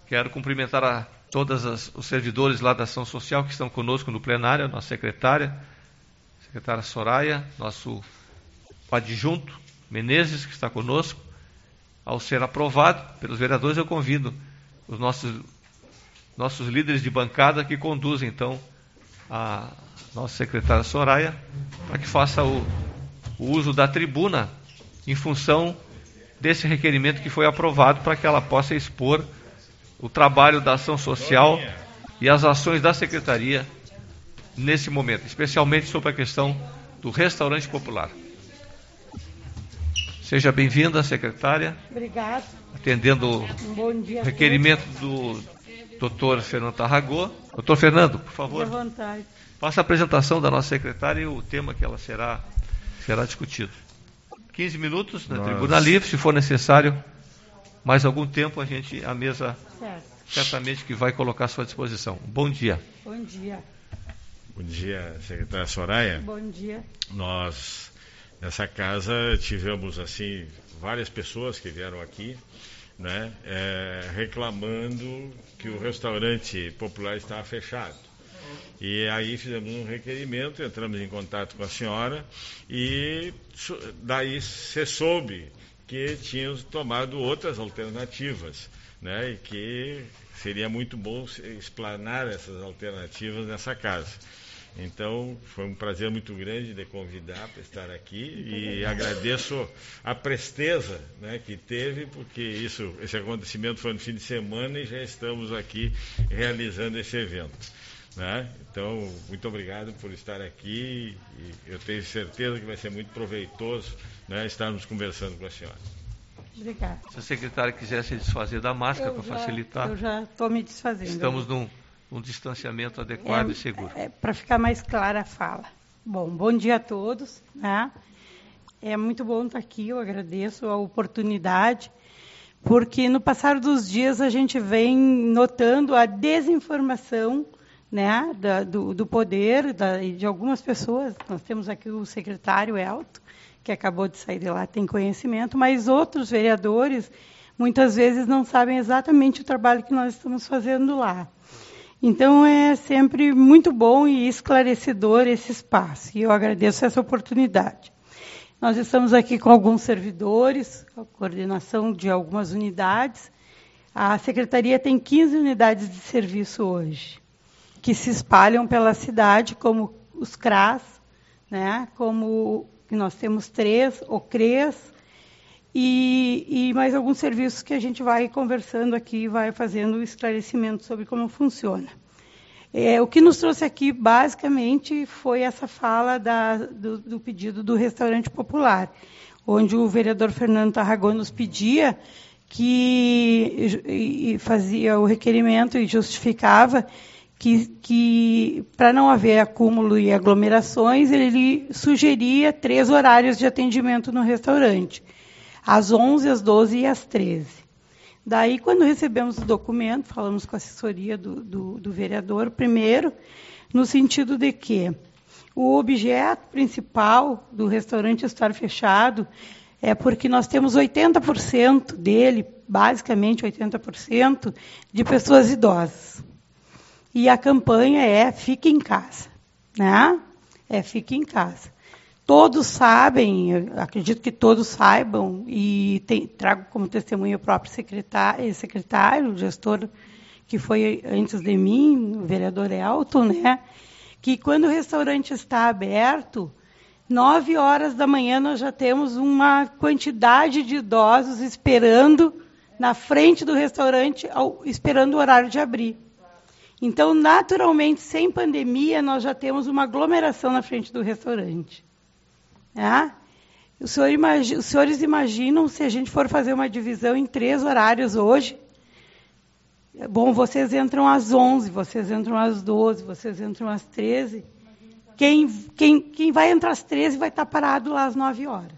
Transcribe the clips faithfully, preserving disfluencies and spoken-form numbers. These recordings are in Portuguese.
Quero cumprimentar a todos as, os servidores lá da Ação Social que estão conosco no plenário, a nossa secretária, a secretária Soraya, nosso adjunto Menezes, que está conosco. Ao ser aprovado pelos vereadores, eu convido os nossos, nossos líderes de bancada que conduzem, então, a nossa secretária Soraya, para que faça o, o uso da tribuna em função desse requerimento que foi aprovado, para que ela possa expor o trabalho da ação social e as ações da secretaria nesse momento, especialmente sobre a questão do restaurante popular. Seja bem-vinda, secretária. Obrigada. Atendendo o requerimento do doutor Fernando Tarragó. Doutor Fernando, por favor, faça a apresentação da nossa secretária e o tema que ela será, será discutido. quinze minutos na Nós... tribuna livre, se for necessário mais algum tempo, a gente, a mesa, certo, certamente que vai colocar à sua disposição. Bom dia. Bom dia. Bom dia, secretária Soraya. Bom dia. Nós, nessa casa, tivemos, assim, várias pessoas que vieram aqui, né, é, reclamando que o restaurante popular estava fechado. E aí fizemos um requerimento, entramos em contato com a senhora e daí se soube que tínhamos tomado outras alternativas, né, e que seria muito bom explanar essas alternativas nessa casa. Então, foi um prazer muito grande de convidar para estar aqui e agradeço a presteza, né, que teve, porque isso, esse acontecimento foi no fim de semana e já estamos aqui realizando esse evento, né? Então, muito obrigado por estar aqui e eu tenho certeza que vai ser muito proveitoso, né, estarmos conversando com a senhora. Obrigada. Se a secretária quiser se desfazer da máscara para facilitar. Eu já estou me desfazendo. Estamos num um distanciamento adequado é, e seguro. É, para ficar mais clara a fala. Bom, bom dia a todos, né? É muito bom estar aqui, eu agradeço a oportunidade, porque no passar dos dias a gente vem notando a desinformação, né, da, do, do poder da, de algumas pessoas. Nós temos aqui o secretário Elton, que acabou de sair de lá, tem conhecimento, mas outros vereadores muitas vezes não sabem exatamente o trabalho que nós estamos fazendo lá. Então, é sempre muito bom e esclarecedor esse espaço, e eu agradeço essa oportunidade. Nós estamos aqui com alguns servidores, a coordenação de algumas unidades. A Secretaria tem quinze unidades de serviço hoje, que se espalham pela cidade, como os C R A S, né, como nós temos três, o C R E S, E, e mais alguns serviços que a gente vai conversando aqui, vai fazendo esclarecimento sobre como funciona. É, o que nos trouxe aqui, basicamente, foi essa fala da, do, do pedido do restaurante popular, onde o vereador Fernando Tarragó nos pedia que e fazia o requerimento e justificava que, que para não haver acúmulo e aglomerações, ele sugeria três horários de atendimento no restaurante: às onze, às doze e às treze. Daí, quando recebemos o documento, falamos com a assessoria do, do, do vereador, primeiro, no sentido de que o objeto principal do restaurante estar fechado é porque nós temos oitenta por cento dele, basicamente oitenta por cento, de pessoas idosas. E a campanha é Fique em Casa, né? É Fique em Casa. Todos sabem, acredito que todos saibam, e tem, trago como testemunho o próprio secretário, secretário, o gestor que foi antes de mim, o vereador Elton, né, que quando o restaurante está aberto, nove horas da manhã nós já temos uma quantidade de idosos esperando na frente do restaurante, esperando o horário de abrir. Então, naturalmente, sem pandemia, nós já temos uma aglomeração na frente do restaurante. É? O senhor imagina, os senhores imaginam se a gente for fazer uma divisão em três horários hoje? Bom, vocês entram às onze, vocês entram às doze, vocês entram às treze. Quem, quem, quem vai entrar às treze vai estar parado lá às nove horas.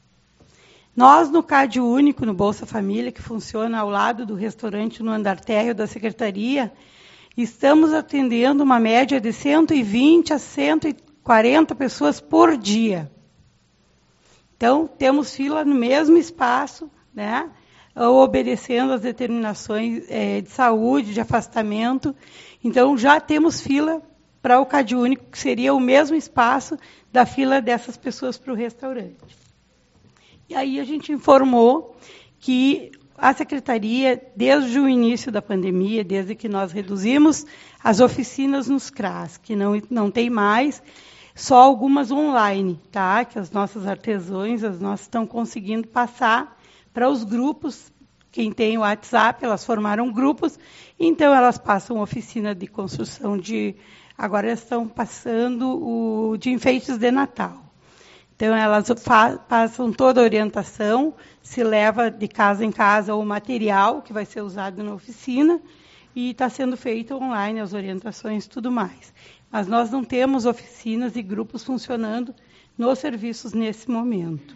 Nós, no C A D Único, no Bolsa Família, que funciona ao lado do restaurante no andar térreo da Secretaria, estamos atendendo uma média de cento e vinte a cento e quarenta pessoas por dia. Então, temos fila no mesmo espaço, né? obedecendo às determinações é, de saúde, de afastamento. Então, já temos fila para o Cade Único, que seria o mesmo espaço da fila dessas pessoas para o restaurante. E aí a gente informou que a Secretaria, desde o início da pandemia, desde que nós reduzimos as oficinas nos C R A S, que não, não tem mais, só algumas online, tá? Que as nossas artesãs, as nossas estão conseguindo passar para os grupos. Quem tem o WhatsApp, elas formaram grupos, então elas passam oficina de construção de... Agora elas estão passando o de enfeites de Natal. Então, elas passam toda a orientação, se leva de casa em casa o material que vai ser usado na oficina e está sendo feito online, as orientações e tudo mais. Mas nós não temos oficinas e grupos funcionando nos serviços nesse momento.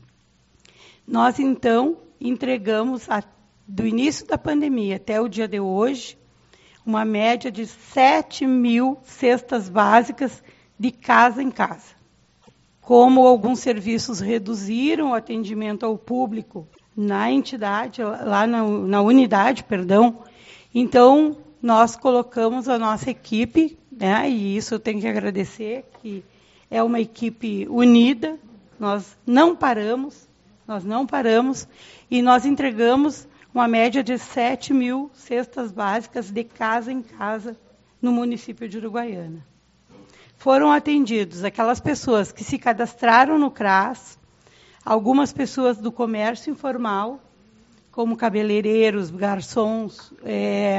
Nós, então, entregamos, a, do início da pandemia até o dia de hoje, uma média de sete mil cestas básicas de casa em casa. Como alguns serviços reduziram o atendimento ao público na entidade, lá na, na unidade, perdão, então nós colocamos a nossa equipe, né, e isso eu tenho que agradecer, que é uma equipe unida, nós não paramos, nós não paramos, e nós entregamos uma média de sete mil cestas básicas de casa em casa no município de Uruguaiana. Foram atendidos aquelas pessoas que se cadastraram no C R A S, algumas pessoas do comércio informal, como cabeleireiros, garçons, é,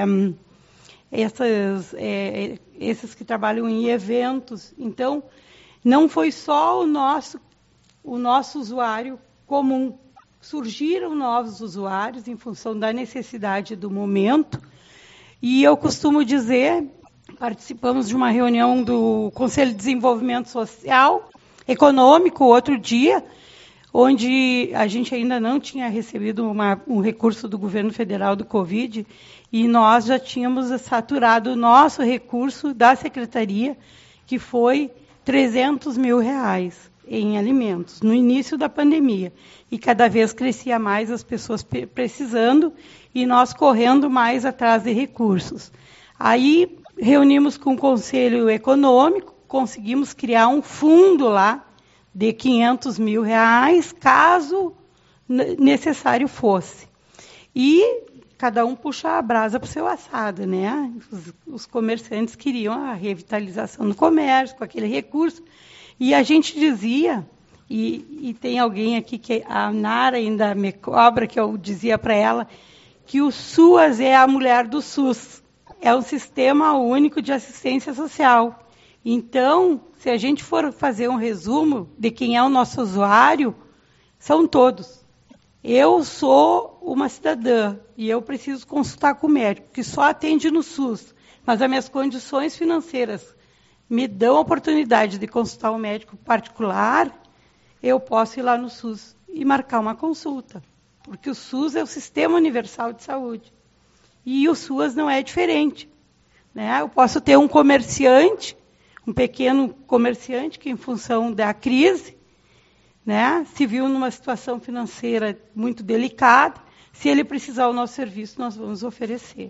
essas, é, esses que trabalham em eventos. Então, não foi só o nosso, o nosso usuário comum. Surgiram novos usuários em função da necessidade do momento. E eu costumo dizer... Participamos de uma reunião do Conselho de Desenvolvimento Social, Econômico, outro dia, onde a gente ainda não tinha recebido uma, um recurso do governo federal do Covid, e nós já tínhamos saturado o nosso recurso da Secretaria, que foi trezentos mil reais em alimentos, no início da pandemia. E cada vez crescia mais as pessoas precisando, e nós correndo mais atrás de recursos. Aí... reunimos com o Conselho Econômico, conseguimos criar um fundo lá de quinhentos mil reais, caso necessário fosse. E cada um puxa a brasa para o seu assado, né? Os, os comerciantes queriam a revitalização do comércio, com aquele recurso. E a gente dizia, e, e tem alguém aqui, que a Nara ainda me cobra, que eu dizia para ela, que o SUAS é a mulher do SUS. É um sistema único de assistência social. Então, se a gente for fazer um resumo de quem é o nosso usuário, são todos. Eu sou uma cidadã e eu preciso consultar com o médico, que só atende no SUS, mas as minhas condições financeiras me dão a oportunidade de consultar um médico particular, eu posso ir lá no SUS e marcar uma consulta, porque o SUS é o Sistema Universal de Saúde. E o SUAS não é diferente, né? Eu posso ter um comerciante, um pequeno comerciante, que em função da crise, né, se viu numa situação financeira muito delicada, se ele precisar do nosso serviço, nós vamos oferecer.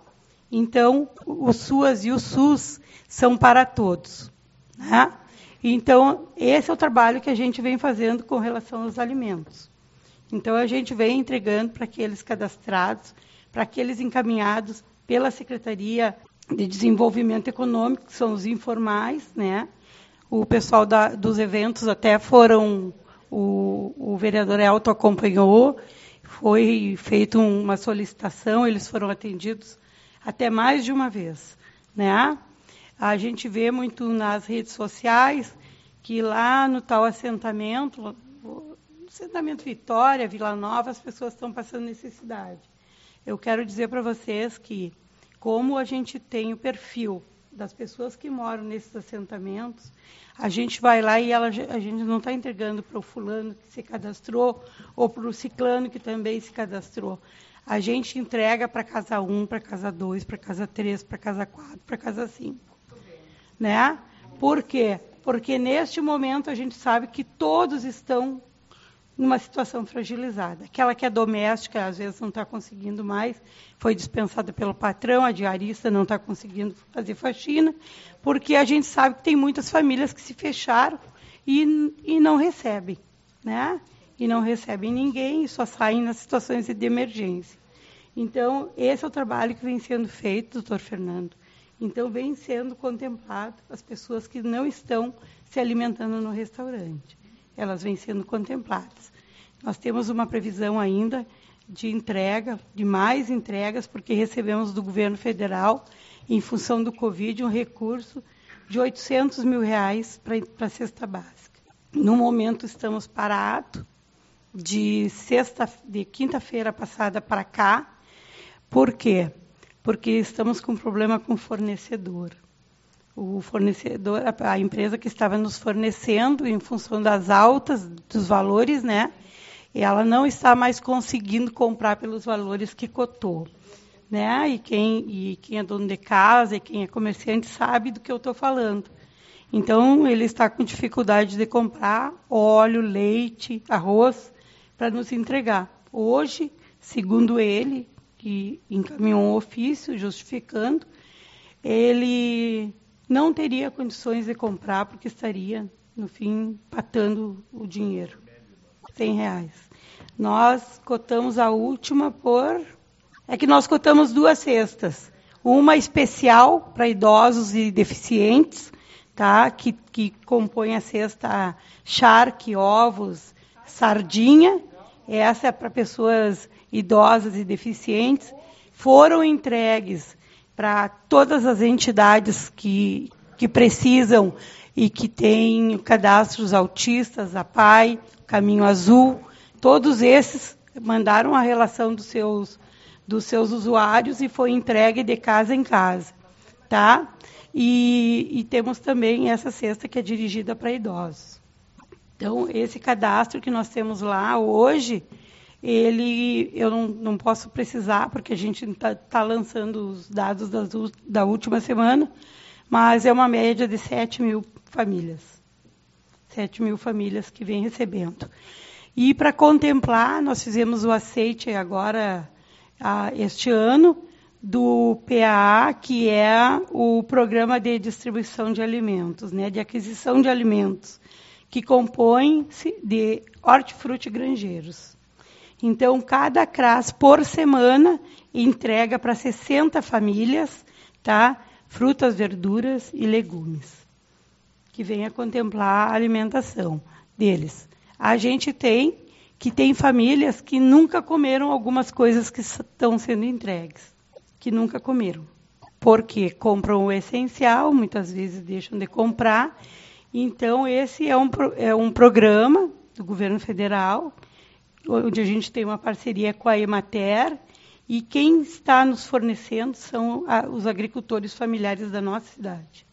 Então, o SUAS e o SUS são para todos, né? Então, esse é o trabalho que a gente vem fazendo com relação aos alimentos. Então, a gente vem entregando para aqueles cadastrados, para aqueles encaminhados pela Secretaria de Desenvolvimento Econômico, que são os informais, né? O pessoal da, dos eventos até foram, o, o vereador Elton acompanhou, foi feita uma solicitação, eles foram atendidos até mais de uma vez, né? A gente vê muito nas redes sociais que lá no tal assentamento, no assentamento Vitória, Vila Nova, as pessoas estão passando necessidade. Eu quero dizer para vocês que, como a gente tem o perfil das pessoas que moram nesses assentamentos, a gente vai lá e ela, a gente não está entregando para o fulano que se cadastrou ou para o ciclano que também se cadastrou. A gente entrega para casa um, para casa dois, para casa três, para casa quatro, para casa cinco. Né? Por quê? Porque neste momento a gente sabe que todos estão numa situação fragilizada. Aquela que é doméstica, às vezes não está conseguindo mais, foi dispensada pelo patrão, a diarista não está conseguindo fazer faxina, porque a gente sabe que tem muitas famílias que se fecharam e, e não recebem, né? E não recebem ninguém e só saem nas situações de emergência. Então, esse é o trabalho que vem sendo feito, doutor Fernando. Então, vem sendo contemplado as pessoas que não estão se alimentando no restaurante. Elas vêm sendo contempladas. Nós temos uma previsão ainda de entrega, de mais entregas, porque recebemos do governo federal, em função do Covid, um recurso de oitocentos mil reais para a cesta básica. No momento, estamos parados, de, sexta, de quinta-feira passada para cá. Por quê? Porque estamos com problema com o fornecedor. O fornecedor, a empresa que estava nos fornecendo, em função das altas dos valores, né? Ela não está mais conseguindo comprar pelos valores que cotou, né? E quem, e quem é dono de casa e quem é comerciante sabe do que eu estou falando. Então, ele está com dificuldade de comprar óleo, leite, arroz, para nos entregar. Hoje, segundo ele, que encaminhou um ofício justificando, ele não teria condições de comprar, porque estaria, no fim, patando o dinheiro. cem reais. Nós cotamos a última por... É que nós cotamos duas cestas. Uma especial para idosos e deficientes, tá? que, que compõe a cesta charque, ovos, sardinha. Essa é para pessoas idosas e deficientes. Foram entregues para todas as entidades que, que precisam e que têm cadastros autistas, a P A I, Caminho Azul, todos esses mandaram a relação dos seus, dos seus usuários e foi entregue de casa em casa. Tá? E, e temos também essa cesta que é dirigida para idosos. Então, esse cadastro que nós temos lá hoje, ele, eu não, não posso precisar, porque a gente está tá lançando os dados das, da última semana, mas é uma média de sete mil famílias. sete mil famílias que vêm recebendo. E, para contemplar, nós fizemos o aceite agora, a, este ano, do P A A, que é o Programa de Distribuição de Alimentos, né, de aquisição de alimentos, que compõe-se de hortifruti grangeiros. Então, cada C R A S, por semana, entrega para sessenta famílias, tá, frutas, verduras e legumes, que vem a contemplar a alimentação deles. A gente tem que tem famílias que nunca comeram algumas coisas que estão sendo entregues, que nunca comeram, porque compram o essencial, muitas vezes deixam de comprar. Então, esse é um, é um programa do governo federal, onde a gente tem uma parceria com a Emater, e quem está nos fornecendo são a, os agricultores familiares da nossa cidade.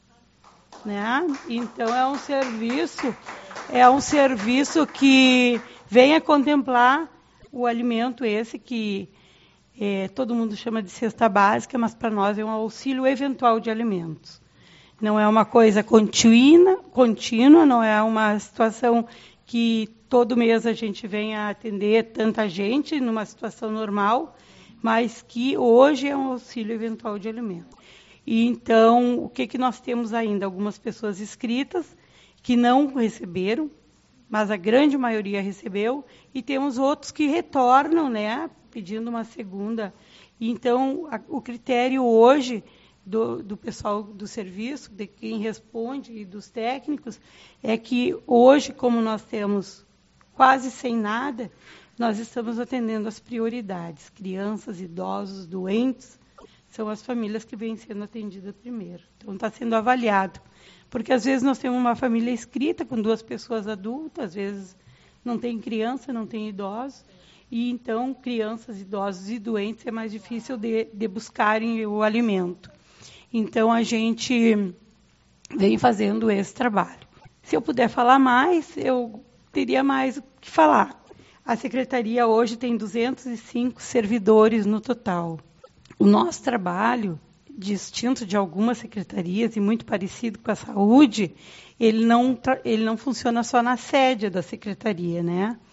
Né? Então, é um serviço, é um serviço que vem a contemplar o alimento esse que é, todo mundo chama de cesta básica, mas para nós é um auxílio eventual de alimentos. Não é uma coisa contínua, contínua, não é uma situação que todo mês a gente vem a atender tanta gente numa situação normal, mas que hoje é um auxílio eventual de alimento. E então, o que, que nós temos ainda? Algumas pessoas inscritas que não receberam, mas a grande maioria recebeu, e temos outros que retornam, né, pedindo uma segunda. Então, a, o critério hoje do, do pessoal do serviço, de quem responde e dos técnicos, é que hoje, como nós temos quase sem nada, nós estamos atendendo as prioridades. Crianças, idosos, doentes, são as famílias que vêm sendo atendidas primeiro. Então, está sendo avaliado. Porque, às vezes, nós temos uma família inscrita com duas pessoas adultas, às vezes não tem criança, não tem idosos, e, então, crianças, idosos e doentes é mais difícil de, de buscarem o alimento. Então, a gente vem fazendo esse trabalho. Se eu puder falar mais, eu teria mais o que falar. A Secretaria hoje tem duzentos e cinco servidores no total. O nosso trabalho, distinto de algumas secretarias e muito parecido com a saúde, ele não, ele não funciona só na sede da secretaria, né?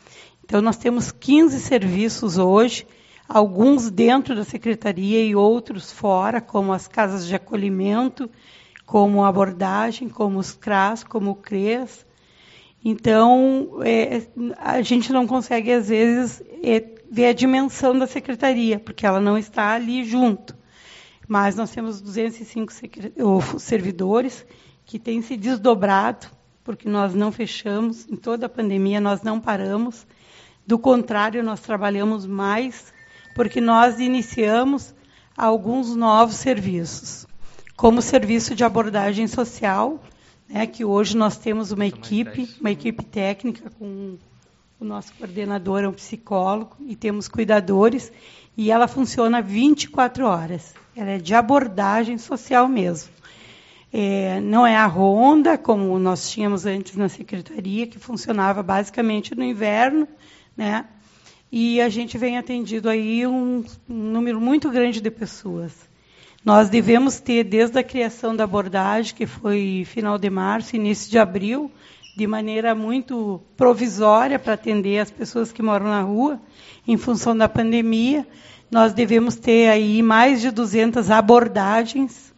Então, nós temos quinze serviços hoje, alguns dentro da secretaria e outros fora, como as casas de acolhimento, como a abordagem, como os C R A S, como o C R E S. Então, é, a gente não consegue, às vezes, é, ver a dimensão da secretaria, porque ela não está ali junto. Mas nós temos duzentos e cinco servidores que têm se desdobrado, porque nós não fechamos, em toda a pandemia nós não paramos. Do contrário, nós trabalhamos mais, porque nós iniciamos alguns novos serviços, como o serviço de abordagem social, né, que hoje nós temos uma equipe, uma equipe técnica com o nosso coordenador, é um psicólogo, e temos cuidadores, e ela funciona vinte e quatro horas. Ela é de abordagem social mesmo. É, não é a ronda, como nós tínhamos antes na secretaria, que funcionava basicamente no inverno, né? E a gente vem atendido aí um, um número muito grande de pessoas. Nós devemos ter, desde a criação da abordagem, que foi final de março, início de abril, de maneira muito provisória para atender as pessoas que moram na rua, em função da pandemia, nós devemos ter aí mais de duzentas abordagens,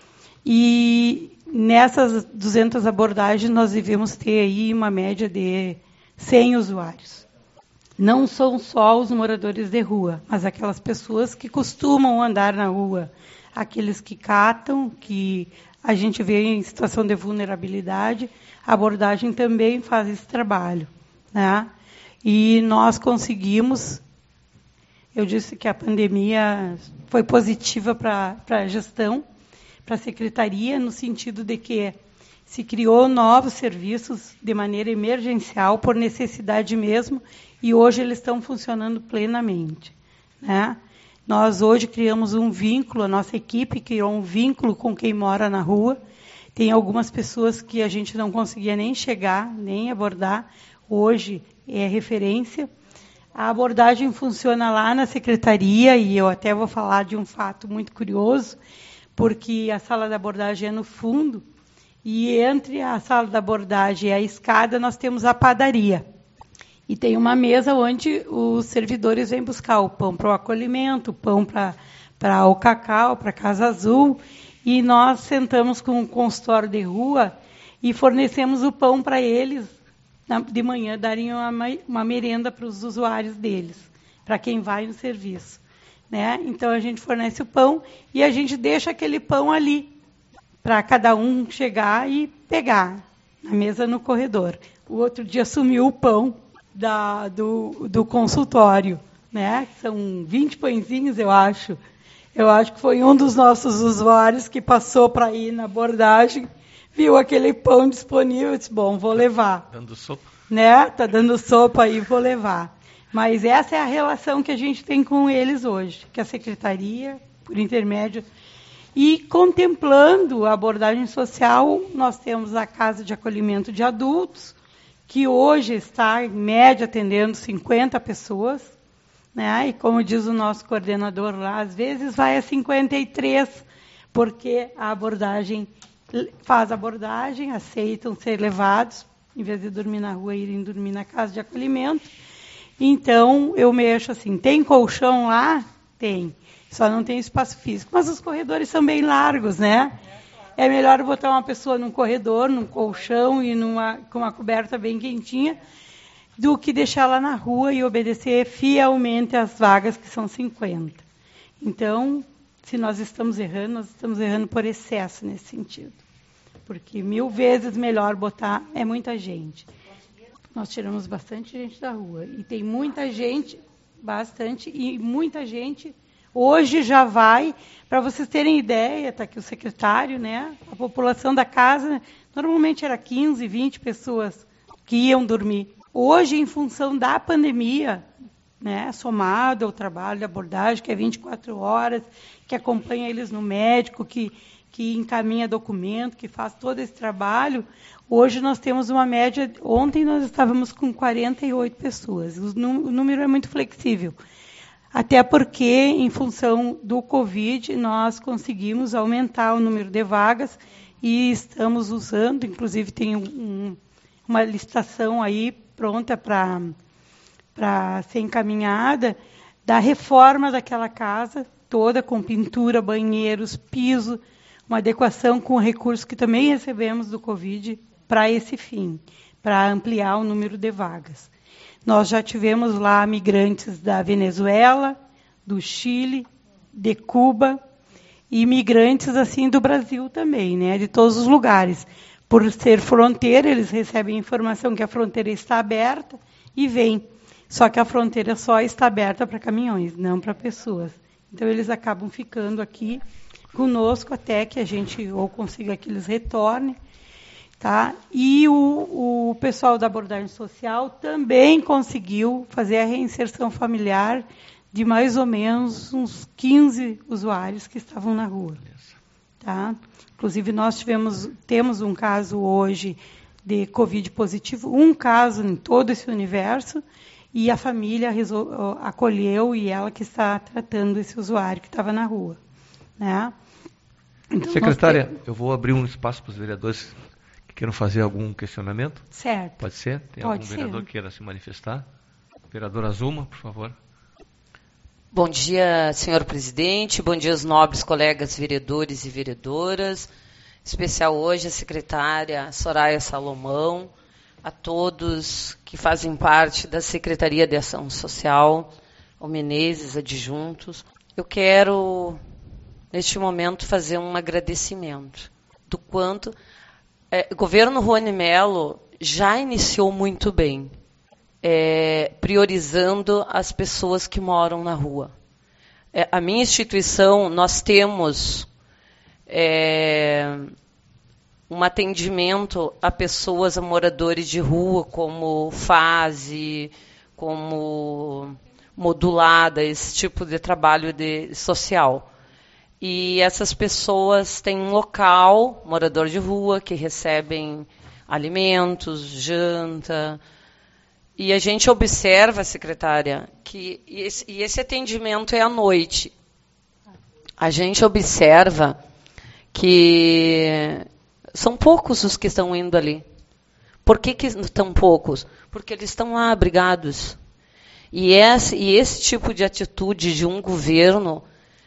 e nessas duzentas abordagens nós devemos ter aí uma média de cem usuários. Não são só os moradores de rua, mas aquelas pessoas que costumam andar na rua, aqueles que catam, que a gente vê em situação de vulnerabilidade, a abordagem também faz esse trabalho, né? E nós conseguimos, eu disse que a pandemia foi positiva para a gestão, para a secretaria, no sentido de que se criou novos serviços de maneira emergencial, por necessidade mesmo, e hoje eles estão funcionando plenamente, né? Nós hoje criamos um vínculo, a nossa equipe criou um vínculo com quem mora na rua. Tem algumas pessoas que a gente não conseguia nem chegar, nem abordar. Hoje é referência. A abordagem funciona lá na secretaria, e eu até vou falar de um fato muito curioso, porque a sala da abordagem é no fundo, e entre a sala da abordagem e a escada nós temos a padaria. E tem uma mesa onde os servidores vêm buscar o pão para o acolhimento, o pão para, para o cacau, para a Casa Azul, e nós sentamos com um consultório de rua e fornecemos o pão para eles, de manhã, darem uma, uma merenda para os usuários deles, para quem vai no serviço, né? Então, a gente fornece o pão e a gente deixa aquele pão ali, para cada um chegar e pegar, na mesa no corredor. O outro dia sumiu o pão Da, do, do consultório, né? São vinte pãezinhos, eu acho. Eu acho que foi um dos nossos usuários que passou para ir na abordagem, viu aquele pão disponível e disse, bom, vou levar. Dando sopa. Né? Está dando sopa aí, vou levar. Mas essa é a relação que a gente tem com eles hoje, que a secretaria, por intermédio, e contemplando a abordagem social, nós temos a Casa de Acolhimento de Adultos, que hoje está, em média, atendendo cinquenta pessoas, né? E como diz o nosso coordenador lá, às vezes vai a cinquenta e três, porque a abordagem faz a abordagem, aceitam ser levados, em vez de dormir na rua, irem dormir na casa de acolhimento. Então, eu mexo assim, tem colchão lá? Tem. Só não tem espaço físico. Mas os corredores são bem largos, né? É melhor botar uma pessoa num corredor, num colchão e numa, com uma coberta bem quentinha, do que deixá-la na rua e obedecer fielmente às vagas, que são cinquenta. Então, se nós estamos errando, nós estamos errando por excesso nesse sentido. Porque mil vezes melhor botar, é muita gente. Nós tiramos bastante gente da rua. E tem muita gente, bastante, e muita gente hoje já vai, para vocês terem ideia, está aqui o secretário, né? A população da casa, normalmente era quinze, vinte pessoas que iam dormir. Hoje, em função da pandemia, né, somado ao trabalho de abordagem, que é vinte e quatro horas, que acompanha eles no médico, que, que encaminha documento, que faz todo esse trabalho, hoje nós temos uma média, ontem nós estávamos com quarenta e oito pessoas, o número é muito flexível. Até porque, em função do Covid, nós conseguimos aumentar o número de vagas e estamos usando, inclusive tem um, uma licitação aí pronta para para ser encaminhada da reforma daquela casa toda, com pintura, banheiros, piso, uma adequação com recursos que também recebemos do Covid para esse fim, para ampliar o número de vagas. Nós já tivemos lá migrantes da Venezuela, do Chile, de Cuba, e imigrantes assim do Brasil também, né, de todos os lugares. Por ser fronteira, eles recebem informação que a fronteira está aberta e vêm. Só que a fronteira só está aberta para caminhões, não para pessoas. Então, eles acabam ficando aqui conosco até que a gente ou consiga que eles retornem. Tá? E o, o pessoal da abordagem social também conseguiu fazer a reinserção familiar de mais ou menos uns quinze usuários que estavam na rua. Tá? Inclusive, nós tivemos, temos um caso hoje de Covid positivo, um caso em todo esse universo, e a família resol, acolheu e ela que está tratando esse usuário que estava na rua. Né? Então, secretária, temos... eu vou abrir um espaço para os vereadores que queiram fazer algum questionamento. Certo. Pode ser? Tem Pode algum ser. vereador que queira se manifestar? Vereadora Zuma, por favor. Bom dia, senhor presidente. Bom dia aos nobres colegas vereadores e vereadoras. Em especial hoje a secretária Soraya Salomão, a todos que fazem parte da Secretaria de Ação Social, o Menezes, adjuntos. Eu quero, neste momento, fazer um agradecimento do quanto é, o governo Rony Mello já iniciou muito bem. É, priorizando as pessoas que moram na rua. É, a minha instituição, nós temos é, um atendimento a pessoas, a moradores de rua, como fase, como modulada, esse tipo de trabalho de, social. E essas pessoas têm um local, morador de rua, que recebem alimentos, janta. E a gente observa, secretária, que esse, e esse atendimento é à noite. A gente observa que são poucos os que estão indo ali. Por que, que estão poucos? Porque eles estão lá abrigados. E esse, e esse tipo de atitude de um governo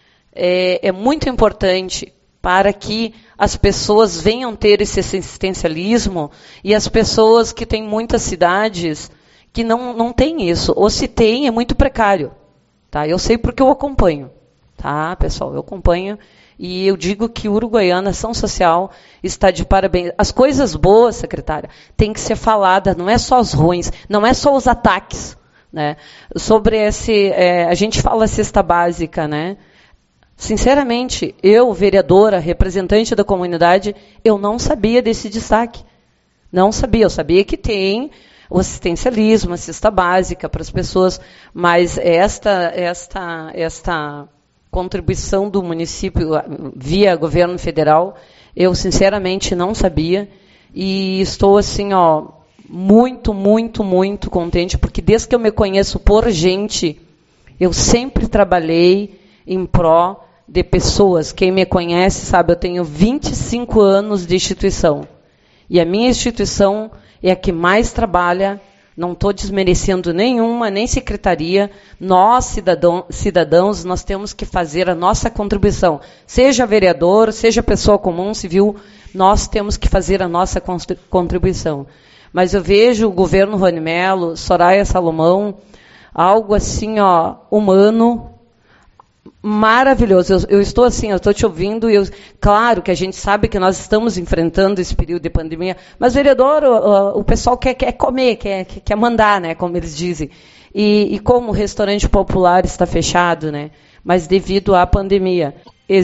é, é muito importante para que as pessoas venham ter esse assistencialismo e as pessoas que têm muitas cidades que não, não tem isso, ou se tem, é muito precário. Tá? Eu sei porque eu acompanho. Tá, pessoal? Eu acompanho e eu digo que Uruguaiana, Ação Social, está de parabéns. As coisas boas, secretária, tem que ser falada, não é só as ruins, não é só os ataques. Né? Sobre esse, é, a gente fala cesta básica, né? Sinceramente, eu, vereadora, representante da comunidade, eu não sabia desse destaque. Não sabia, eu sabia que tem o assistencialismo, a cesta básica para as pessoas, mas esta, esta, esta contribuição do município via governo federal, eu sinceramente não sabia, e estou assim, ó, muito, muito, muito contente, porque desde que eu me conheço por gente, eu sempre trabalhei em pró de pessoas. Quem me conhece sabe, eu tenho vinte e cinco anos de instituição, e a minha instituição é a que mais trabalha, não estou desmerecendo nenhuma, nem secretaria. Nós, cidadão, cidadãos, nós temos que fazer a nossa contribuição. Seja vereador, seja pessoa comum, civil, nós temos que fazer a nossa contribuição. Mas eu vejo o governo Rony Mello, Soraya Salomão, algo assim, ó, humano, maravilhoso. Eu, eu estou assim, eu estou te ouvindo, e eu, claro que a gente sabe que nós estamos enfrentando esse período de pandemia, mas, vereador, o, o pessoal quer, quer comer, quer, quer mandar, né, como eles dizem. E, e como o restaurante popular está fechado, né, mas devido à pandemia,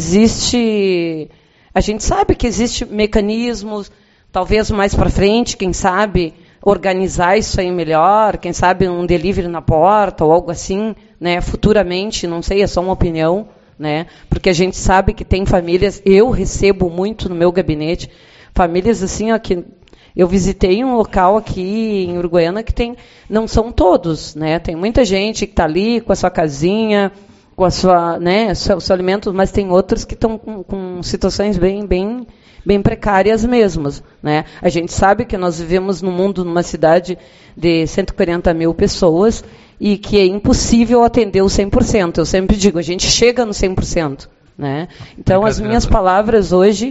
existe, a gente sabe que existe mecanismos, talvez mais para frente, quem sabe, organizar isso aí melhor, quem sabe um delivery na porta ou algo assim, né, futuramente, não sei, é só uma opinião, né, porque a gente sabe que tem famílias, eu recebo muito no meu gabinete, famílias assim, ó, que eu visitei um local aqui em Uruguaiana que tem, não são todos, né, tem muita gente que está ali com a sua casinha, com a sua, né, seu, seu alimento, mas tem outros que estão com, com situações bem, bem, bem precárias mesmas, né? A gente sabe que nós vivemos num mundo, numa cidade de cento e quarenta mil pessoas e que é impossível atender o cem por cento. Eu sempre digo, a gente chega no cem por cento, né? Então, as minhas palavras hoje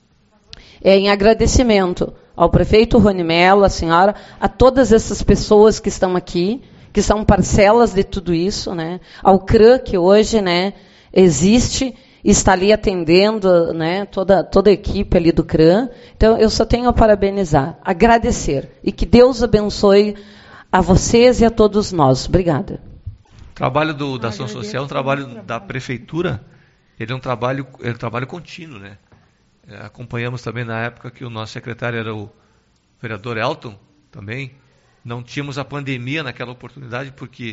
é em agradecimento ao prefeito Rony Mello, à senhora, a todas essas pessoas que estão aqui, que são parcelas de tudo isso, né? Ao C R A, que hoje, né, existe, está ali atendendo, né, toda, toda a equipe ali do C R A. Então, eu só tenho a parabenizar, agradecer, e que Deus abençoe a vocês e a todos nós. Obrigada. O trabalho do, da ação social, o trabalho da prefeitura, ele é um trabalho, é um trabalho contínuo, né? É, acompanhamos também na época que o nosso secretário era o vereador Elton, também. Não tínhamos a pandemia naquela oportunidade, porque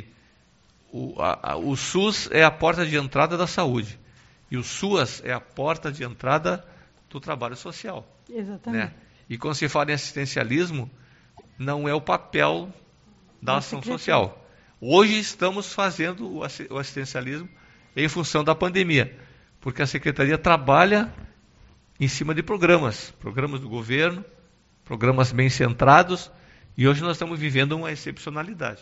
o, a, a, o SUS é a porta de entrada da saúde. E o SUAS é a porta de entrada do trabalho social. Exatamente. Né? E quando se fala em assistencialismo, não é o papel da ação social. Hoje estamos fazendo o assistencialismo em função da pandemia, porque a Secretaria trabalha em cima de programas, programas do governo, programas bem centrados, e hoje nós estamos vivendo uma excepcionalidade.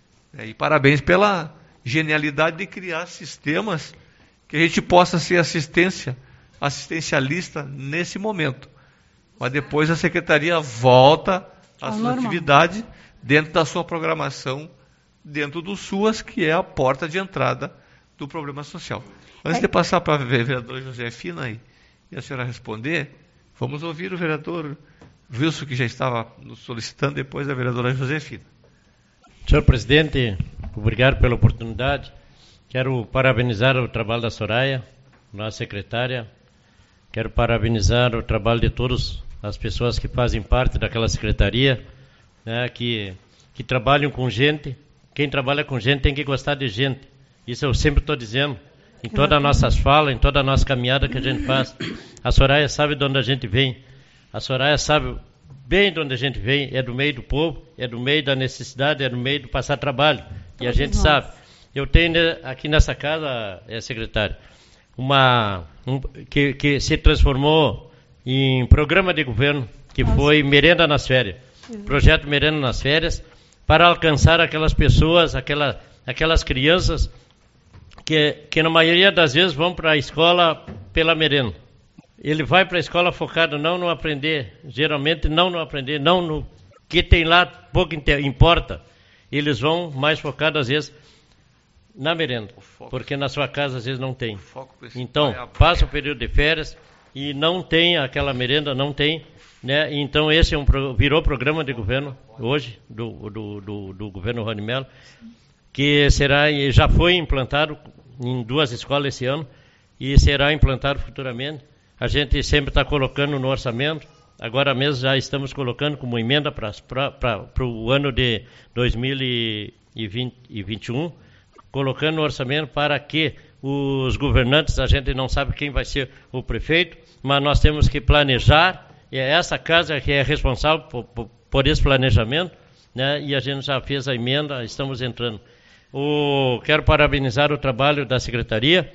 E parabéns pela genialidade de criar sistemas que a gente possa ser assistência, assistencialista nesse momento. Mas depois a Secretaria volta à sua atividade dentro da sua programação, dentro do SUAS, que é a porta de entrada do problema social. Antes de passar para a vereadora Josefina e, e a senhora responder, vamos ouvir o vereador Wilson, que já estava nos solicitando, depois da vereadora Josefina. Senhor presidente, obrigado pela oportunidade. Quero parabenizar o trabalho da Soraya, nossa secretária. Quero parabenizar o trabalho de todas as pessoas que fazem parte daquela secretaria, né, que, que trabalham com gente. Quem trabalha com gente tem que gostar de gente. Isso eu sempre estou dizendo, em todas as nossas falas, em toda a nossa caminhada que a gente faz. A Soraya sabe de onde a gente vem. A Soraya sabe bem de onde a gente vem, é do meio do povo, é do meio da necessidade, é do meio do passar trabalho. E a gente sabe. Eu tenho aqui nessa casa, é, secretário, uma, um, que, que se transformou em programa de governo, que foi Merenda nas Férias. Projeto Merenda nas Férias, para alcançar aquelas pessoas, aquela, aquelas crianças que, que na maioria das vezes vão para a escola pela merenda. Ele vai para a escola focado não no aprender, geralmente não no aprender, não no que tem lá, pouco importa. Eles vão mais focados às vezes na merenda, porque na sua casa às vezes não tem. Então, passa o período de férias e não tem aquela merenda, não tem, né? Então esse é um, virou programa de governo hoje, do, do, do, do governo Rony Mello, que será, já foi implantado em duas escolas esse ano e será implantado futuramente. A gente sempre está colocando no orçamento, agora mesmo já estamos colocando como emenda para o ano de dois mil e vinte e um, colocando no orçamento para que os governantes, a gente não sabe quem vai ser o prefeito, mas nós temos que planejar, e é essa casa que é responsável por, por, por esse planejamento, né, e a gente já fez a emenda, estamos entrando. O, quero parabenizar o trabalho da Secretaria,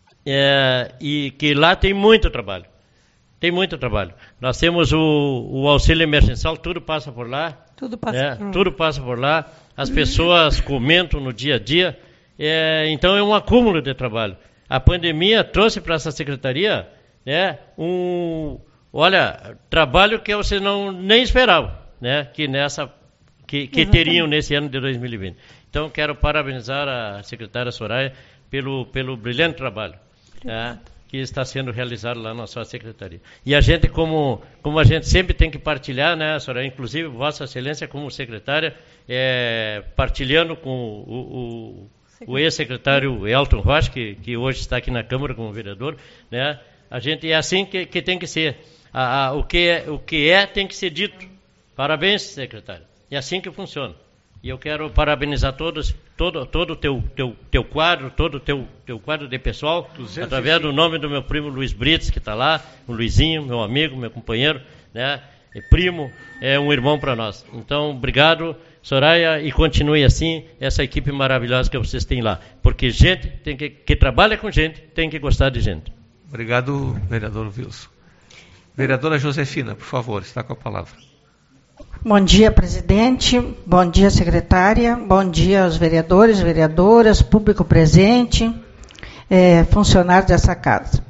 É, e que lá tem muito trabalho, tem muito trabalho. Nós temos o, o auxílio emergencial, tudo passa por lá, tudo passa, é, por... tudo passa por lá, as pessoas comentam no dia a dia, é, então é um acúmulo de trabalho. A pandemia trouxe para essa secretaria, né, um, olha, trabalho que você não nem esperava, né, que nessa que, que teriam nesse ano de dois mil e vinte. Então quero parabenizar a secretária Soraya pelo pelo brilhante trabalho. É, que está sendo realizado lá na sua secretaria. E a gente, como, como a gente sempre tem que partilhar, né, senhora, inclusive Vossa Excelência como secretária, é, partilhando com o, o, o ex-secretário Elton Rocha, que, que hoje está aqui na Câmara como vereador, né, a gente é assim que, que tem que ser. A, a, o, que é, o que é tem que ser dito. Parabéns, secretário. É assim que funciona. E eu quero parabenizar todos, todo, todo o teu, teu, teu quadro, todo o teu, teu quadro de pessoal, através do nome do meu primo Luiz Brits, que está lá, o Luizinho, meu amigo, meu companheiro, né, é primo, é um irmão para nós. Então, obrigado, Soraya, e continue assim, essa equipe maravilhosa que vocês têm lá. Porque gente tem que, que trabalha com gente tem que gostar de gente. Obrigado, vereador Wilson. Vereadora Josefina, por favor, está com a palavra. Bom dia, presidente. Bom dia, secretária. Bom dia aos vereadores, vereadoras, público presente, é, funcionários dessa casa.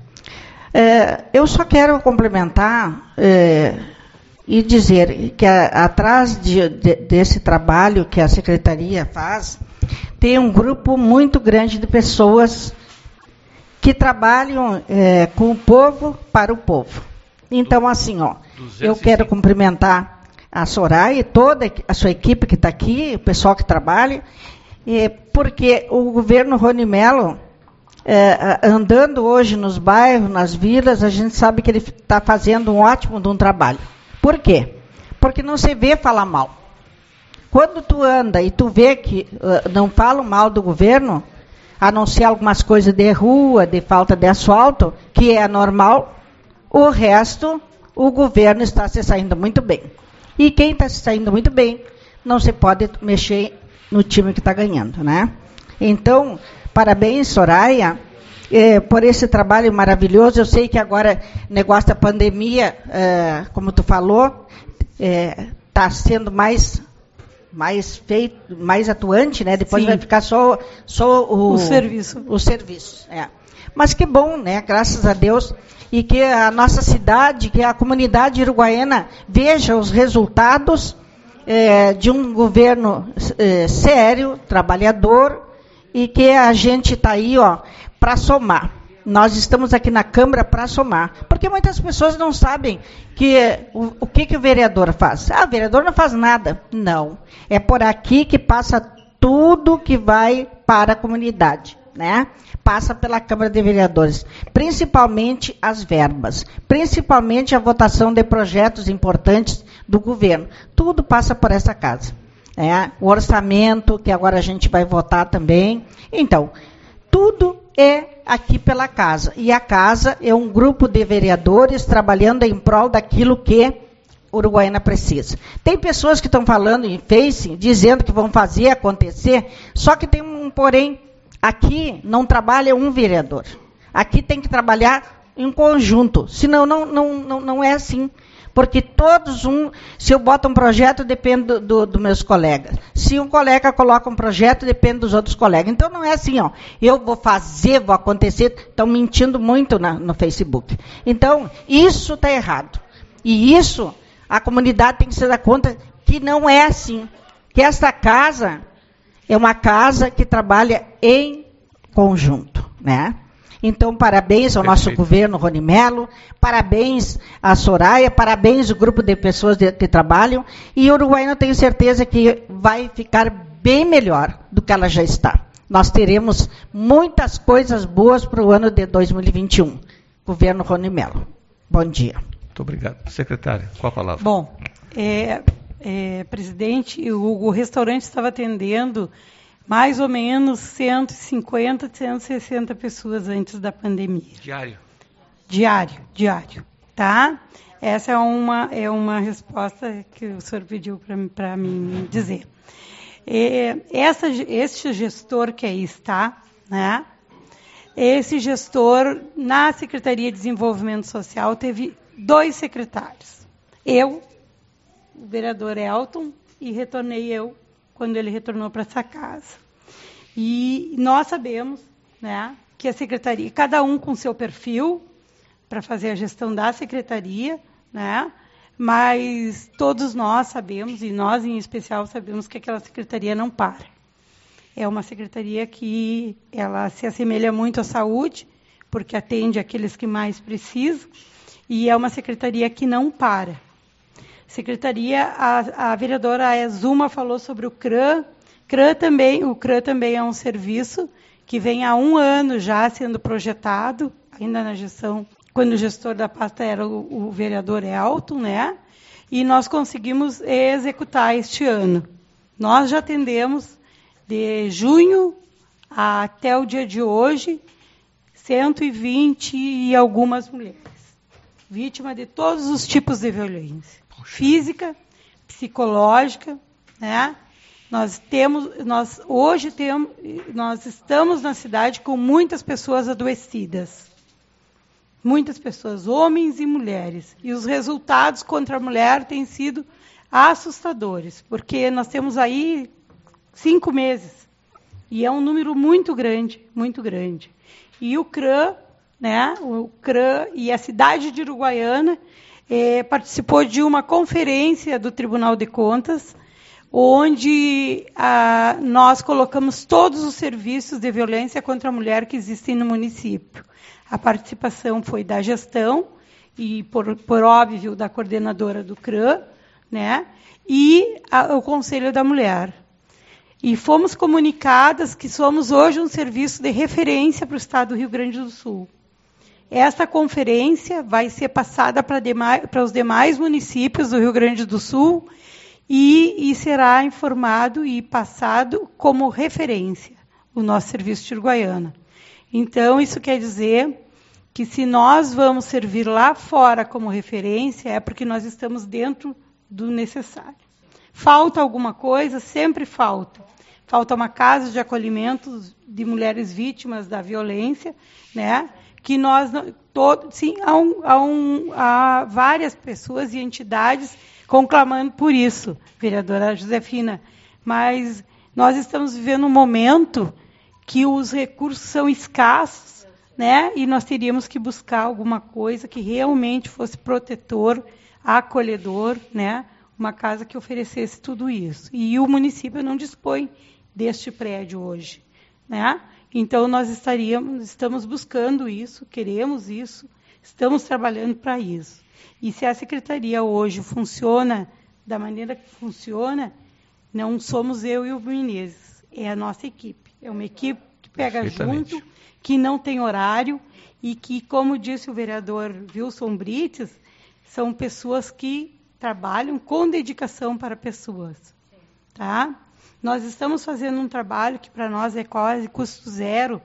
É, eu só quero complementar é, e dizer que a, atrás de, de, desse trabalho que a secretaria faz, tem um grupo muito grande de pessoas que trabalham é, com o povo para o povo. Então, assim, ó, eu quero cumprimentar a Soraya e toda a sua equipe que está aqui, o pessoal que trabalha, e porque o governo Rony Mello, é, andando hoje nos bairros, nas vilas, a gente sabe que ele está fazendo um ótimo de um trabalho. Por quê? Porque não se vê falar mal. Quando tu anda e tu vê que uh, não falam mal do governo, a não ser algumas coisas de rua, de falta de asfalto, que é normal, o resto, o governo está se saindo muito bem. E quem está se saindo muito bem, não se pode mexer no time que está ganhando, né? Então, parabéns, Soraya, eh, por esse trabalho maravilhoso. Eu sei que agora o negócio da pandemia, eh, como tu falou, está eh, sendo mais, mais feito, mais atuante, né? Depois Sim. vai ficar só, só o, o serviço. O serviço, é. Mas que bom, né? Graças a Deus. E que a nossa cidade, que a comunidade uruguaiana veja os resultados é, de um governo é, sério, trabalhador, e que a gente está aí para somar. Nós estamos aqui na Câmara para somar. Porque muitas pessoas não sabem que, o, o que, que o vereador faz. Ah, o vereador não faz nada. Não. É por aqui que passa tudo que vai para a comunidade, né? Passa pela Câmara de Vereadores, principalmente as verbas, principalmente a votação de projetos importantes do governo. Tudo passa por essa casa. É, o orçamento, que agora a gente vai votar também. Então, tudo é aqui pela casa. E a casa é um grupo de vereadores trabalhando em prol daquilo que Uruguaiana precisa. Tem pessoas que estão falando em Face, dizendo que vão fazer acontecer, só que tem um porém. Aqui não trabalha um vereador. Aqui tem que trabalhar em conjunto. Senão não, não, não, não é assim. Porque todos um... Se eu boto um projeto, depende dos do, do meus colegas. Se um colega coloca um projeto, depende dos outros colegas. Então não é assim, ó. Eu vou fazer, vou acontecer. Estão mentindo muito na, no Facebook. Então, isso está errado. E isso, a comunidade tem que se dar conta que não é assim. Que esta casa... É uma casa que trabalha em conjunto, né? Então, parabéns ao Perfeito. Nosso governo, Rony Mello, parabéns à Soraya, parabéns ao grupo de pessoas de, que trabalham, e o Uruguaiana, eu tenho certeza que vai ficar bem melhor do que ela já está. Nós teremos muitas coisas boas para o ano de dois mil e vinte e um. Governo Rony Mello. Bom dia. Muito obrigado. Secretária, qual a palavra? Bom, é... É, presidente, o, o restaurante estava atendendo mais ou menos cento e cinquenta, cento e sessenta pessoas antes da pandemia. Diário? Diário, diário, tá? Essa é uma, é uma resposta que o senhor pediu para mim dizer. É, essa, este gestor que aí está, né? Esse gestor, na Secretaria de Desenvolvimento Social, teve dois secretários. Eu, o vereador Elton, e retornei eu, quando ele retornou para essa casa. E nós sabemos, né, que a secretaria, cada um com seu perfil, para fazer a gestão da secretaria, né, mas todos nós sabemos, e nós em especial sabemos que aquela secretaria não para. É uma secretaria que ela se assemelha muito à saúde, porque atende aqueles que mais precisam, e é uma secretaria que não para. Secretaria, a, a vereadora Exuma falou sobre o CRAM. CRAM também, o CRAM também é um serviço que vem há um ano já sendo projetado, ainda na gestão, quando o gestor da pasta era o, o vereador Elton, né? E nós conseguimos executar este ano. Nós já atendemos, de junho até o dia de hoje, cento e vinte e algumas mulheres, vítimas de todos os tipos de violência. Física, psicológica, né? Nós temos, nós hoje temos, nós estamos na cidade com muitas pessoas adoecidas. Muitas pessoas, homens e mulheres. E os resultados contra a mulher têm sido assustadores, porque nós temos aí cinco meses. E é um número muito grande, muito grande. E o CRAM, né, o CRAM e a cidade de Uruguaiana eh, participou de uma conferência do Tribunal de Contas, onde ah, nós colocamos todos os serviços de violência contra a mulher que existem no município. A participação foi da gestão e, por, por óbvio, da coordenadora do CRAM, né, e a, o Conselho da Mulher. E fomos comunicadas que somos hoje um serviço de referência para o Estado do Rio Grande do Sul. Esta conferência vai ser passada para, demais, para os demais municípios do Rio Grande do Sul e, e será informado e passado como referência o nosso serviço de Uruguaiana. Então, isso quer dizer que se nós vamos servir lá fora como referência, é porque nós estamos dentro do necessário. Falta alguma coisa? Sempre falta. Falta uma casa de acolhimento de mulheres vítimas da violência, né? Que nós, todo, sim, há, um, há, um, há várias pessoas e entidades conclamando por isso, vereadora Josefina, mas nós estamos vivendo um momento que os recursos são escassos, né? E nós teríamos que buscar alguma coisa que realmente fosse protetor, acolhedor, né? Uma casa que oferecesse tudo isso. E o município não dispõe deste prédio hoje, né? Então, nós estaríamos, estamos buscando isso, queremos isso, estamos trabalhando para isso. E se a secretaria hoje funciona da maneira que funciona, não somos eu e o Menezes, é a nossa equipe. É uma equipe que pega junto, que não tem horário e que, como disse o vereador Wilson Brites, são pessoas que trabalham com dedicação para pessoas. Tá? Nós estamos fazendo um trabalho que para nós é quase custo zero,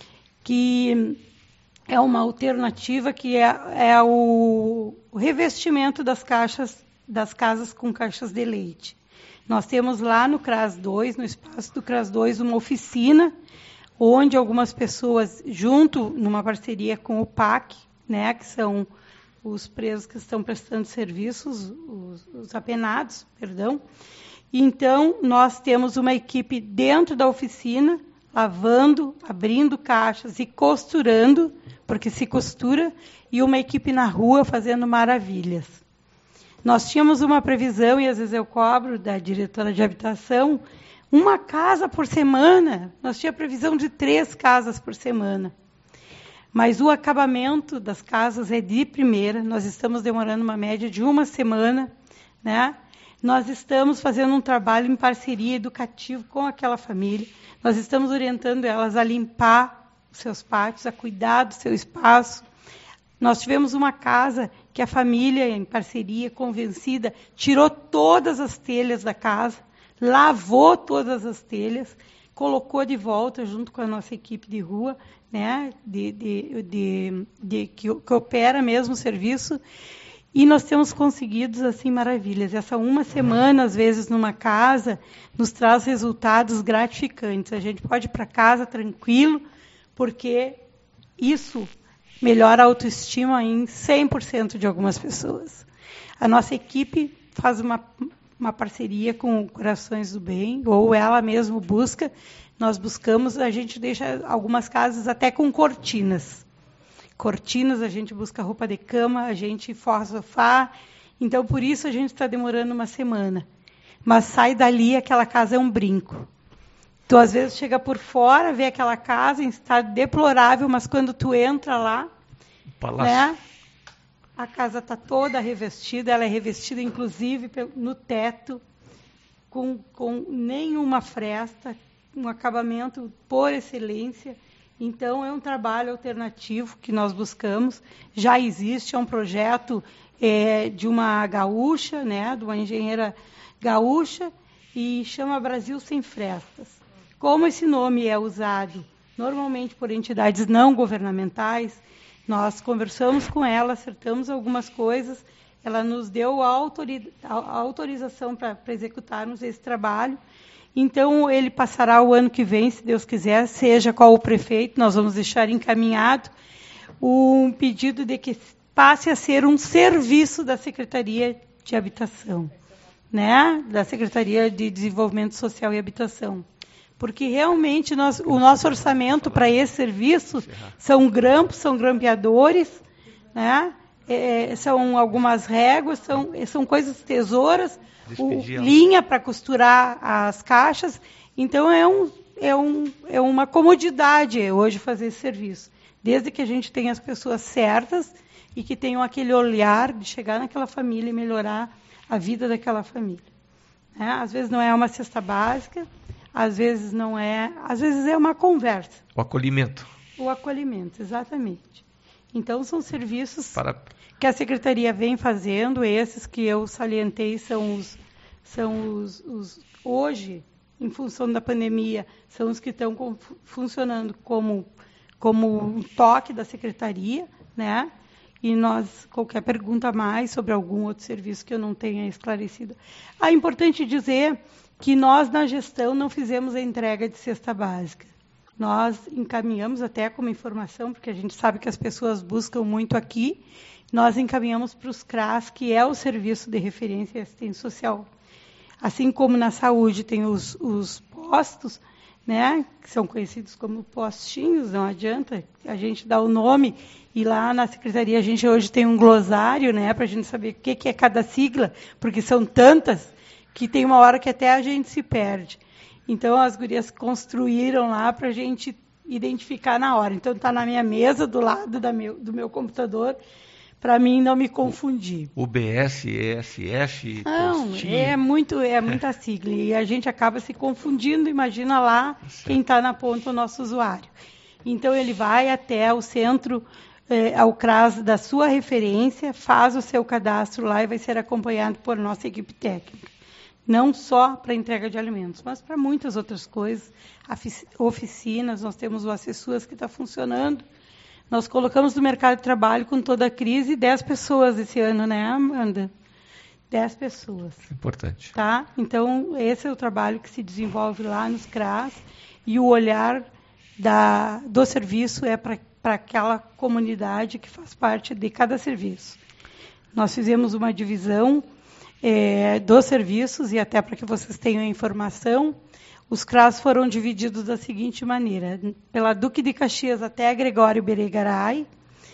que é uma alternativa que é, é o, o revestimento das caixas, das casas com caixas de leite. Nós temos lá no CRAS dois, no espaço do CRAS dois, uma oficina, onde algumas pessoas, junto, numa parceria com o P A C, né, que são os presos que estão prestando serviços, os, os apenados, perdão. Então, nós temos uma equipe dentro da oficina, lavando, abrindo caixas e costurando, porque se costura, e uma equipe na rua fazendo maravilhas. Nós tínhamos uma previsão, e às vezes eu cobro da diretora de habitação, uma casa por semana. Nós tínhamos previsão de três casas por semana. Mas o acabamento das casas é de primeira, nós estamos demorando uma média de uma semana, né? Nós estamos fazendo um trabalho em parceria educativo com aquela família, nós estamos orientando elas a limpar os seus pátios, a cuidar do seu espaço. Nós tivemos uma casa que a família, em parceria, convencida, tirou todas as telhas da casa, lavou todas as telhas, colocou de volta junto com a nossa equipe de rua, né, de, de, de, de, que, que opera mesmo o serviço, e nós temos conseguido assim maravilhas. Essa uma semana, às vezes, numa casa, nos traz resultados gratificantes. A gente pode ir para casa tranquilo, porque isso melhora a autoestima em cem por cento de algumas pessoas. A nossa equipe faz uma, uma parceria com o Corações do Bem, ou ela mesma busca. Nós buscamos, a gente deixa algumas casas até com cortinas. Cortinas, a gente busca roupa de cama, a gente forra sofá. Então, por isso, a gente está demorando uma semana. Mas sai dali, aquela casa é um brinco. Tu, às vezes, chega por fora, vê aquela casa em estado deplorável, mas quando tu entra lá, né, a casa está toda revestida, ela é revestida, inclusive, no teto, com, com nenhuma fresta, um acabamento por excelência. Então, é um trabalho alternativo que nós buscamos. Já existe, é um projeto é, de uma gaúcha, né, de uma engenheira gaúcha, e chama Brasil Sem Frestas. Como esse nome é usado normalmente por entidades não governamentais, nós conversamos com ela, acertamos algumas coisas, ela nos deu a autorização para executarmos esse trabalho, Então, ele passará o ano que vem, se Deus quiser, seja qual o prefeito, nós vamos deixar encaminhado um pedido de que passe a ser um serviço da Secretaria de Habitação, né? Da Secretaria de Desenvolvimento Social e Habitação. Porque realmente nós, o nosso orçamento para esse serviço são grampos, são grampeadores, né? É, são algumas réguas, são, são coisas tesouras, o, linha para costurar as caixas. Então, é, um, é, um, é uma comodidade hoje fazer esse serviço. Desde que a gente tenha as pessoas certas e que tenham aquele olhar de chegar naquela família e melhorar a vida daquela família. Né? Às vezes não é uma cesta básica, às vezes não é... Às vezes é uma conversa. O acolhimento. O acolhimento, exatamente. Então, são serviços Para... que a Secretaria vem fazendo, esses que eu salientei são os, são os, os hoje, em função da pandemia, são os que estão com, funcionando como, como um toque da Secretaria, né? E nós, qualquer pergunta a mais sobre algum outro serviço que eu não tenha esclarecido. Ah, é importante dizer que nós, na gestão, não fizemos a entrega de cesta básica. Nós encaminhamos até como informação, porque a gente sabe que as pessoas buscam muito aqui, nós encaminhamos para os C R A S, que é o Serviço de Referência e Assistência Social. Assim como na saúde tem os, os postos, né, que são conhecidos como postinhos, não adianta a gente dar o nome, e lá na Secretaria a gente hoje tem um glossário, né, para a gente saber o que, que é cada sigla, porque são tantas que tem uma hora que até a gente se perde. Então, as gurias construíram lá para a gente identificar na hora. Então, está na minha mesa, do lado da meu, do meu computador, para mim não me confundir. O B S, E S F, Não, postinho. é, muito, é muita sigla. E a gente acaba se confundindo, imagina lá Certo. quem está na ponta, o nosso usuário. Então, ele vai até o centro, eh, ao C R A S da sua referência, faz o seu cadastro lá e vai ser acompanhado por nossa equipe técnica. Não só para entrega de alimentos, mas para muitas outras coisas. Oficinas, nós temos o Acessuas que está funcionando. Nós colocamos no mercado de trabalho, com toda a crise, dez pessoas esse ano, né, Amanda? dez pessoas. Importante. Tá? Então, esse é o trabalho que se desenvolve lá nos C R A S, e o olhar da, do serviço é para aquela comunidade que faz parte de cada serviço. Nós fizemos uma divisão É, dos serviços, e até para que vocês tenham a informação, os C R A S foram divididos da seguinte maneira: pela Duque de Caxias até Gregório Beregaray,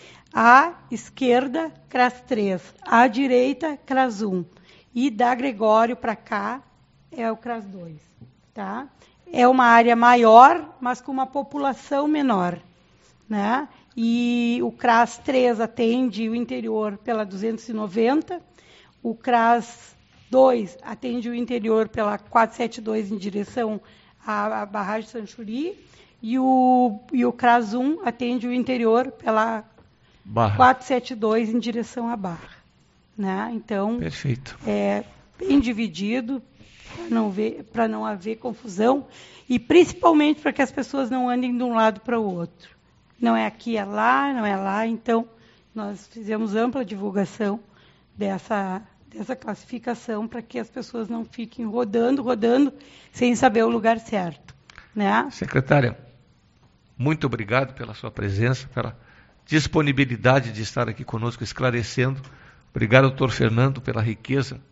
à esquerda, C R A S três, à direita, C R A S um, e da Gregório para cá é o C R A S dois. Tá? É uma área maior, mas com uma população menor. Né? E o C R A S três atende o interior pela duzentos e noventa, o C R A S dois atende o interior pela quatrocentos e setenta e dois em direção à, à barragem de Sanchuri, e o, e o C R A S um atende o interior pela Barra. quatrocentos e setenta e dois em direção à Barra. Né? Então, Perfeito. é bem dividido, para não, ver, para não haver confusão, e principalmente para que as pessoas não andem de um lado para o outro. Não é aqui, é lá, não é lá. Então, nós fizemos ampla divulgação dessa, dessa classificação para que as pessoas não fiquem rodando, rodando, sem saber o lugar certo. Né? Secretária, muito obrigado pela sua presença, pela disponibilidade de estar aqui conosco esclarecendo. Obrigado, doutor Fernando, pela riqueza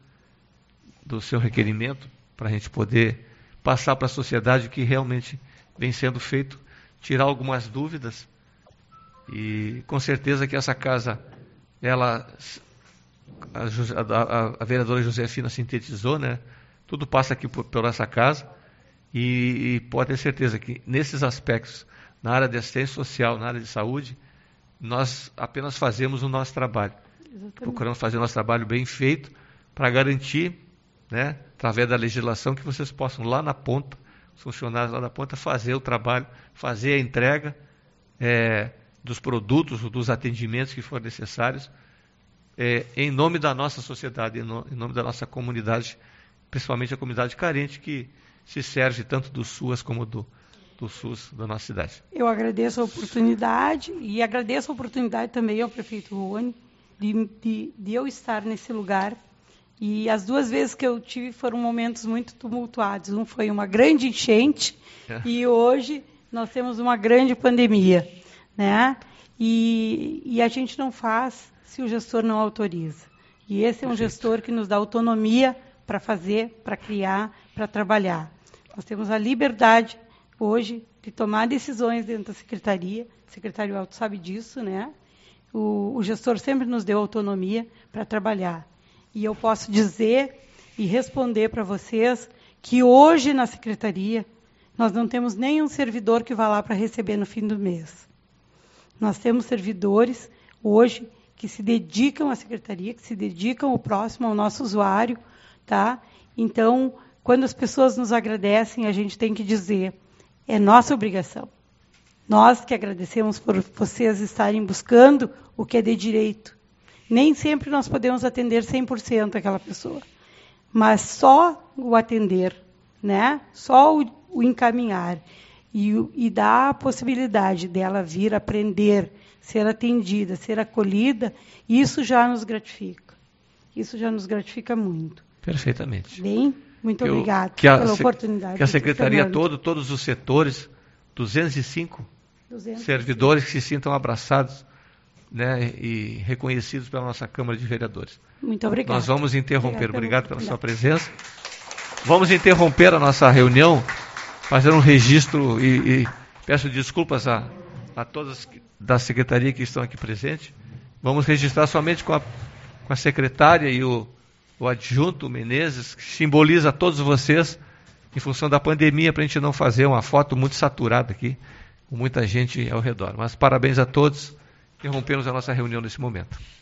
do seu requerimento, para a gente poder passar para a sociedade o que realmente vem sendo feito, tirar algumas dúvidas, e com certeza que essa casa, ela... A, a, a vereadora Josefina sintetizou, né? Tudo passa aqui por, por essa casa, e, e pode ter certeza que nesses aspectos, na área de assistência social, na área de saúde, nós apenas fazemos o nosso trabalho. Exatamente. Procuramos fazer o nosso trabalho bem feito para garantir, né, através da legislação, que vocês possam lá na ponta, os funcionários lá na ponta, fazer o trabalho, fazer a entrega é, dos produtos, dos atendimentos que forem necessários, É, em nome da nossa sociedade, em, no, em nome da nossa comunidade, principalmente a comunidade carente, que se serve tanto do SUAS como do, do SUS da nossa cidade. Eu agradeço a oportunidade, e agradeço a oportunidade também ao prefeito Rony de, de, de eu estar nesse lugar, E as duas vezes que eu tive foram momentos muito tumultuados. Um foi uma grande enchente é. e hoje nós temos uma grande pandemia, né? E, e a gente não faz se o gestor não autoriza. E esse é um gestor que nos dá autonomia para fazer, para criar, para trabalhar. Nós temos a liberdade hoje de tomar decisões dentro da secretaria. O secretário Alto sabe disso, né? O, o gestor sempre nos deu autonomia para trabalhar. E eu posso dizer e responder para vocês que hoje na secretaria nós não temos nenhum servidor que vá lá para receber no fim do mês. Nós temos servidores hoje que se dedicam à secretaria, que se dedicam ao próximo, ao nosso usuário, tá? Então, quando as pessoas nos agradecem, a gente tem que dizer, é nossa obrigação. Nós que agradecemos por vocês estarem buscando o que é de direito. Nem sempre nós podemos atender cem por cento aquela pessoa, mas só o atender, né? Só o, o encaminhar e, e dar a possibilidade dela vir aprender, ser atendida, ser acolhida, isso já nos gratifica. Isso já nos gratifica muito. Perfeitamente. Bem, muito Eu, obrigada a, pela oportunidade. Que a secretaria toda, todos os setores, duzentos e cinco duzentos e cinco servidores que se sintam abraçados, né, e reconhecidos pela nossa Câmara de Vereadores. Muito obrigada. Nós vamos interromper. Obrigado pela sua presença. Vamos interromper a nossa reunião, fazer um registro e, e peço desculpas a, a todas da secretaria que estão aqui presentes. Vamos registrar somente com a, com a secretária e o, o adjunto, o Menezes, que simboliza a todos vocês, em função da pandemia, para a gente não fazer uma foto muito saturada aqui, com muita gente ao redor. Mas parabéns a todos. Interrompemos a nossa reunião nesse momento.